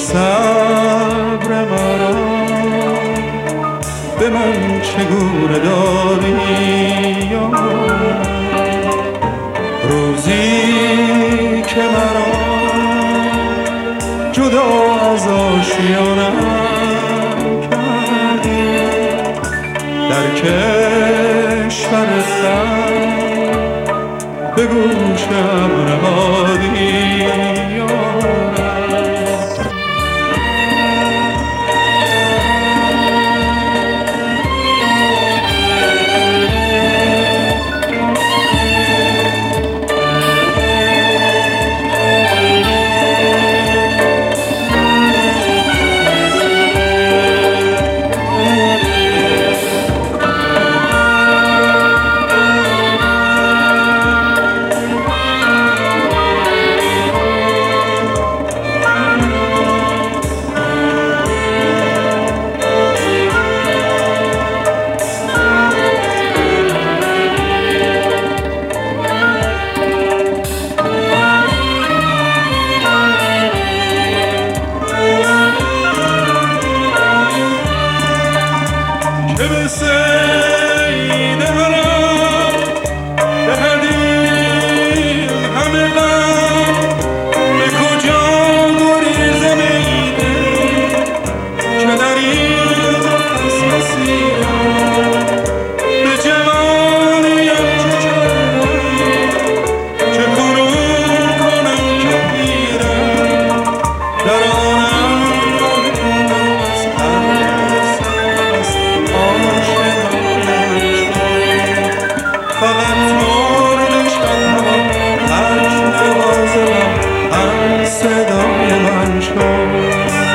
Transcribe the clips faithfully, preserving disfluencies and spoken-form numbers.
صبر مرا به من چگونه دادی یار، روزی که مرا جدا از آشیانم کردی، در کشور خلق به گوشم نهادی که به سید حرم دهدیم همه غم، به کجا گریزم ایده که در این مسیحم به جوانیم چه کردم، چه کنون کنم که پیرم در آنم از هر فقط مرد شدم هرچ نوازم هر صدای من شد.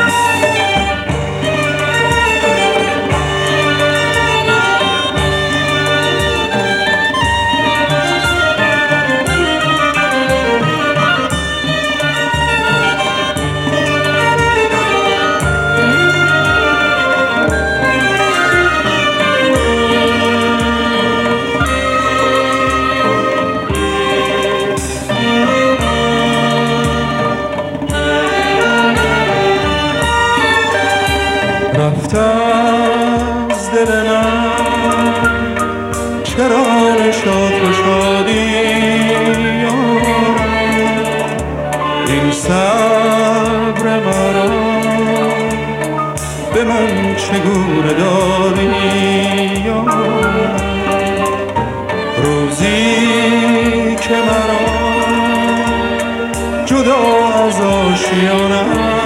رفت از دل من چرا نشاط و شادی یارم، این صبر مرا به من چگونه دادی یارم، روزی که مرا جدا از آشیانم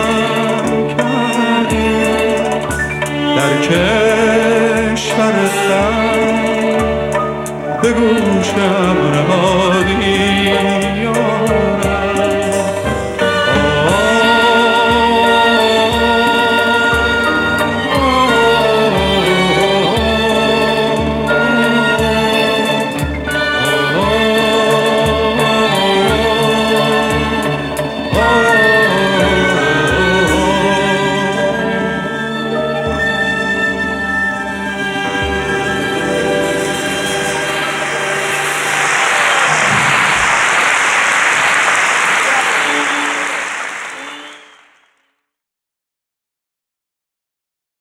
در کشور خلق به گوشم نهادی